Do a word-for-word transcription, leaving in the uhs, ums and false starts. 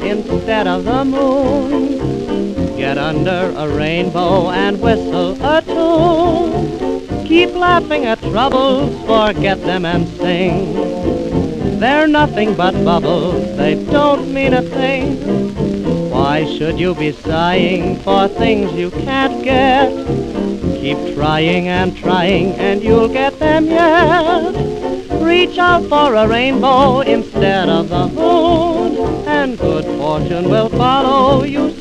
instead of the moon. Get under a rainbow and whistle a tune. Keep laughing at troubles, forget them and sing. They're nothing but bubbles, they don't mean a thing. Why should you be sighing for things you can't get? Keep trying and trying and you'll get them yet. Reach out for a rainbow instead of the moon, and good fortune will follow you